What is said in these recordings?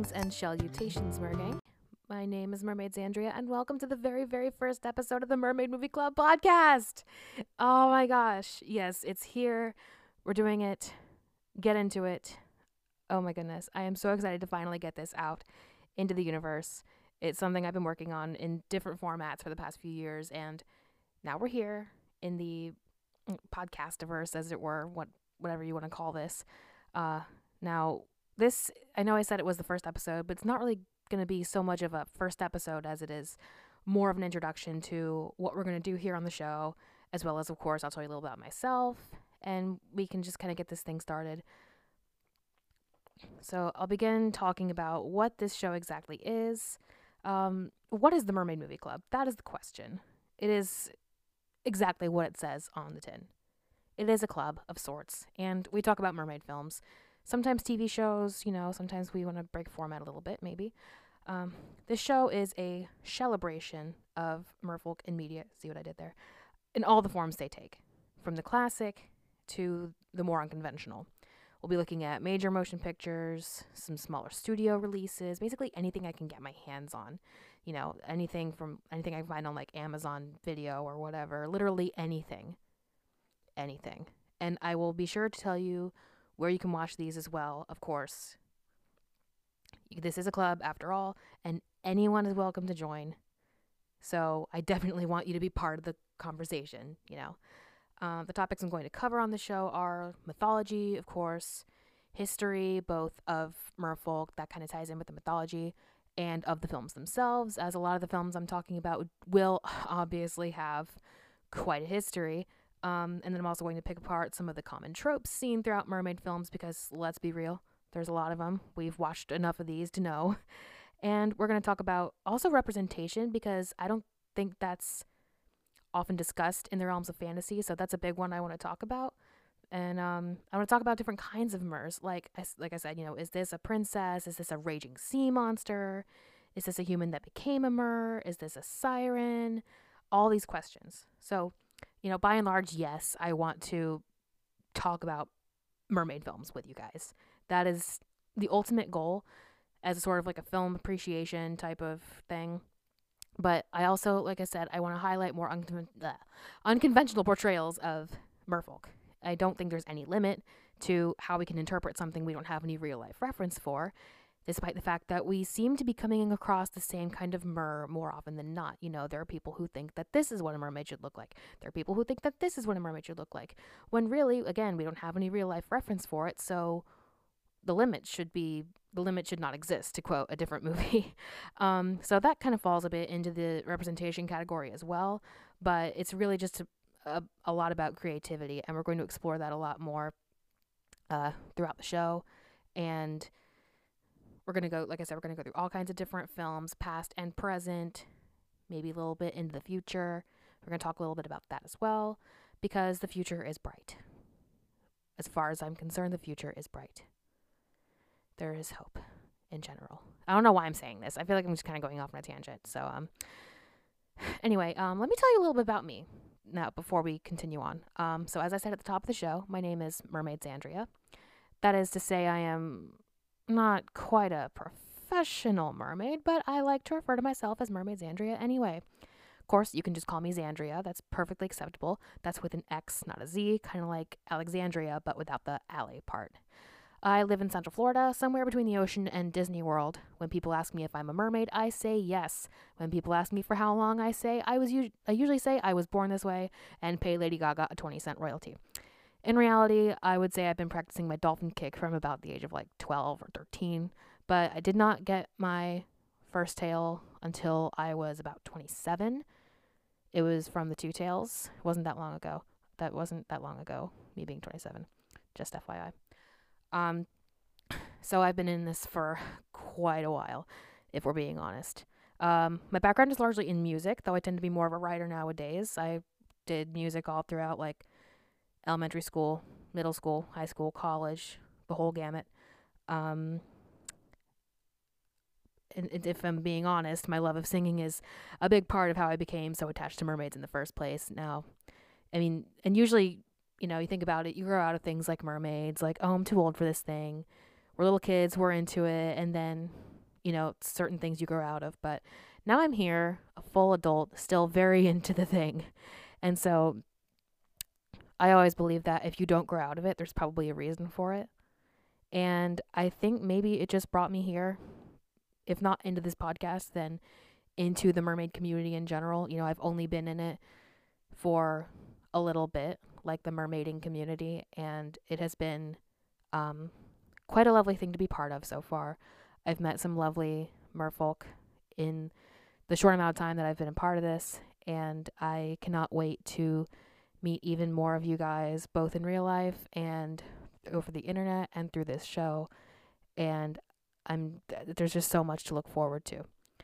Greetings and salutations, Mergang. My name is Mermaid Zandria, and welcome to the very, very first episode of the Mermaid Movie Club podcast. Oh my gosh. Yes, it's here. We're doing it. Get into it. Oh my goodness. I am so excited to finally get this out into the universe. It's something I've been working on in different formats for the past few years, and now we're here in the podcastiverse, as it were, whatever you want to call this. Now, this, I know I said it was the first episode, but it's not really going to be so much of a first episode as it is more of an introduction to what we're going to do here on the show, as well as, of course, I'll tell you a little about myself, and we can just kind of get this thing started. So I'll begin talking about what this show exactly is. What is the Mermaid Movie Club? That is the question. It is exactly what it says on the tin. It is a club of sorts, and we talk about mermaid films. Sometimes TV shows, sometimes we want to break format a little bit, maybe. This show is a celebration of merfolk in media, see what I did there, in all the forms they take, from the classic to the more unconventional. We'll be looking at major motion pictures, some smaller studio releases, basically anything I can get my hands on. Anything I can find on like Amazon Video or whatever, literally anything. And I will be sure to tell you where you can watch these as well, of course. This is a club, after all, and anyone is welcome to join. So I definitely want you to be part of the conversation, The topics I'm going to cover on the show are mythology, of course, history, both of merfolk, that kind of ties in with the mythology, and of the films themselves, as a lot of the films I'm talking about will obviously have quite a history. And then I'm also going to pick apart some of the common tropes seen throughout mermaid films because, let's be real, there's a lot of them. We've watched enough of these to know. And we're going to talk about also representation because I don't think that's often discussed in the realms of fantasy. So that's a big one I want to talk about. And I want to talk about different kinds of mers. Like I said, is this a princess? Is this a raging sea monster? Is this a human that became a mer? Is this a siren? All these questions. So, by and large, yes, I want to talk about mermaid films with you guys. That is the ultimate goal as a sort of like a film appreciation type of thing. But I also, like I said, I want to highlight more unconventional portrayals of merfolk. I don't think there's any limit to how we can interpret something we don't have any real life reference for, despite the fact that we seem to be coming across the same kind of mer more often than not. There are people who think that this is what a mermaid should look like. There are people who think that this is what a mermaid should look like. When really, again, we don't have any real life reference for it, so the limit should not exist, to quote a different movie. So that kind of falls a bit into the representation category as well, but it's really just a lot about creativity, and we're going to explore that a lot more throughout the show. And we're going to go, like I said, we're going to go through all kinds of different films, past and present, maybe a little bit into the future. We're going to talk a little bit about that as well, because the future is bright. As far as I'm concerned, the future is bright. There is hope in general. I don't know why I'm saying this. I feel like I'm just kind of going off on a tangent. So, anyway, let me tell you a little bit about me now before we continue on. So as I said at the top of the show, my name is Mermaid Zandria. That is to say, I am not quite a professional mermaid, but I like to refer to myself as Mermaid Zandria anyway. Of course, you can just call me Zandria. That's perfectly acceptable. That's with an X, not a Z, kind of like Alexandria, but without the alley part. I live in Central Florida, somewhere between the ocean and Disney World. When people ask me if I'm a mermaid, I say yes. When people ask me for how long, I usually say I was born this way and pay Lady Gaga a 20-cent royalty. In reality, I would say I've been practicing my dolphin kick from about the age of like 12 or 13, but I did not get my first tail until I was about 27. It was from the Two Tails. It wasn't that long ago. That wasn't that long ago, me being 27, just FYI. So I've been in this for quite a while, if we're being honest. My background is largely in music, though I tend to be more of a writer nowadays. I did music all throughout, like, elementary school, middle school, high school, college, the whole gamut. And if I'm being honest, my love of singing is a big part of how I became so attached to mermaids in the first place. Now, I mean, and usually, you think about it, you grow out of things like mermaids, like, oh, I'm too old for this thing. We're little kids, we're into it, and then certain things you grow out of. But now I'm here, a full adult, still very into the thing. And so I always believe that if you don't grow out of it, there's probably a reason for it. And I think maybe it just brought me here, if not into this podcast, then into the mermaid community in general. I've only been in it for a little bit, like the mermaiding community, and it has been quite a lovely thing to be part of so far. I've met some lovely merfolk in the short amount of time that I've been a part of this, and I cannot wait to meet even more of you guys, both in real life and over the internet and through this show. And there's just so much to look forward to.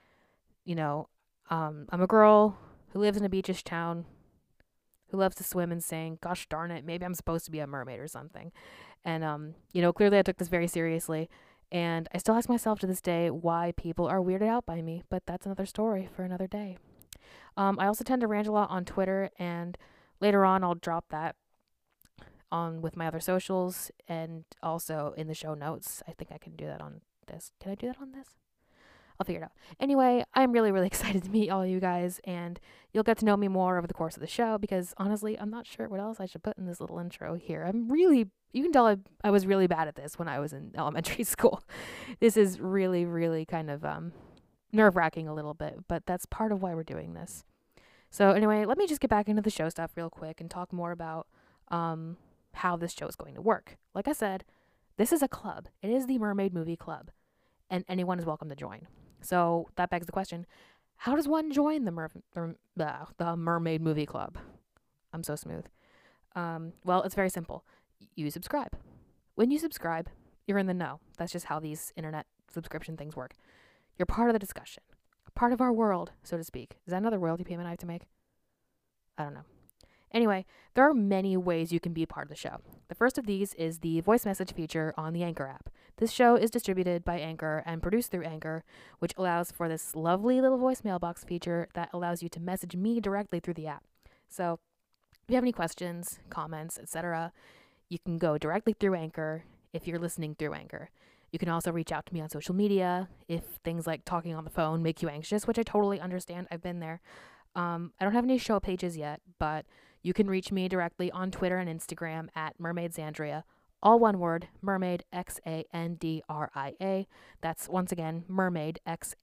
I'm a girl who lives in a beachish town, who loves to swim and sing. Gosh darn it, maybe I'm supposed to be a mermaid or something. And clearly I took this very seriously, and I still ask myself to this day why people are weirded out by me, but that's another story for another day. I also tend to rant a lot on Twitter, and later on I'll drop that on with my other socials and also in the show notes. I think I can do that on this. Can I do that on this? I'll figure it out. Anyway, I'm really, really excited to meet all you guys, and you'll get to know me more over the course of the show, because honestly, I'm not sure what else I should put in this little intro here. You can tell I was really bad at this when I was in elementary school. This is really, really kind of nerve-wracking a little bit, but that's part of why we're doing this. So anyway, let me just get back into the show stuff real quick and talk more about how this show is going to work. Like I said, this is a club. It is the Mermaid Movie Club, and anyone is welcome to join. So that begs the question, how does one join the Mermaid Movie Club? I'm so smooth. Well, it's very simple. You subscribe. When you subscribe, you're in the know. That's just how these internet subscription things work. You're part of the discussion, a part of our world, so to speak. Is that another royalty payment I have to make? I don't know. Anyway, there are many ways you can be a part of the show. The first of these is the voice message feature on the Anchor app. This show is distributed by Anchor and produced through Anchor, which allows for this lovely little voice mailbox feature that allows you to message me directly through the app. So if you have any questions, comments, etc., you can go directly through Anchor if you're listening through Anchor. You can also reach out to me on social media if things like talking on the phone make you anxious, which I totally understand. I've been there. I don't have any show pages yet, but you can reach me directly on Twitter and Instagram at MermaidXandria. All one word, Mermaid, Xandria. That's, once again, Mermaid,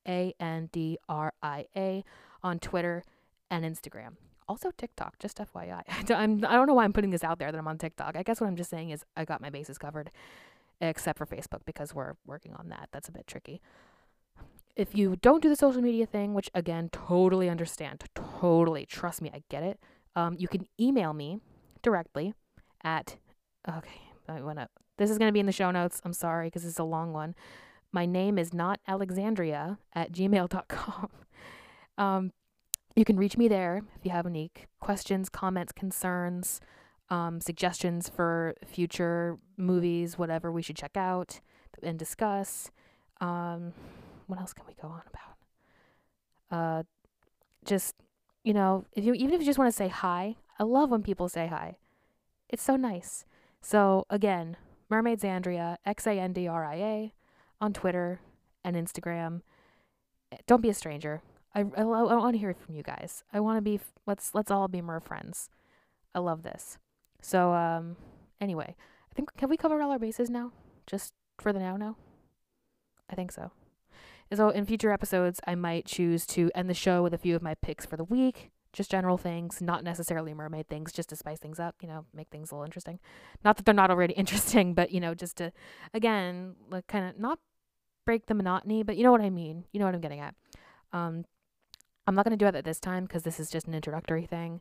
Xandria, on Twitter and Instagram. Also TikTok, just FYI. I don't know why I'm putting this out there that I'm on TikTok. I guess what I'm just saying is I got my bases covered, except for Facebook, because we're working on that. That's a bit tricky. If you don't do the social media thing, which again, totally understand, totally, trust me, I get it. You can email me directly at, this is going to be in the show notes. I'm sorry, because it's a long one. My name is not Alexandria at gmail.com. You can reach me there if you have any questions, comments, concerns, suggestions for future movies, whatever we should check out and discuss. What else can we go on about? Just, even if you just want to say hi, I love when people say hi. It's so nice. So again, MermaidXandria, Xandria, on Twitter and Instagram. Don't be a stranger. I want to hear from you guys. I want to be, let's all be mer friends. I love this. So, anyway, I think, have we covered all our bases now? Just for the now? I think so. So in future episodes, I might choose to end the show with a few of my picks for the week. Just general things, not necessarily mermaid things, just to spice things up, make things a little interesting. Not that they're not already interesting, but, just to, again, like kind of not break the monotony, but you know what I mean. You know what I'm getting at. I'm not going to do it at this time because this is just an introductory thing.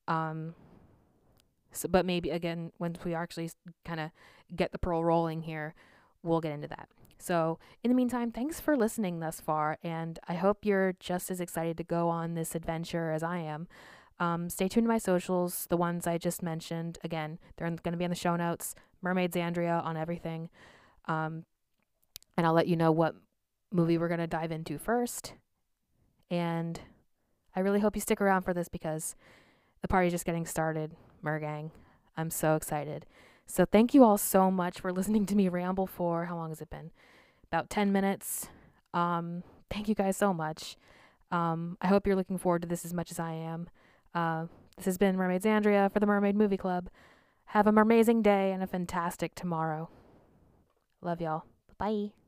But maybe, again, once we actually kind of get the pearl rolling here, we'll get into that. So in the meantime, thanks for listening thus far, and I hope you're just as excited to go on this adventure as I am. Stay tuned to my socials, the ones I just mentioned. Again, they're going to be in the show notes, MermaidXandria on everything. And I'll let you know what movie we're going to dive into first. And I really hope you stick around for this because the party's just getting started, Mergang. I'm so excited. So thank you all so much for listening to me ramble for, how long has it been? About 10 minutes. Thank you guys so much. I hope you're looking forward to this as much as I am. This has been Mermaids Andrea for the Mermaid Movie Club. Have an amazing day and a fantastic tomorrow. Love y'all. Bye.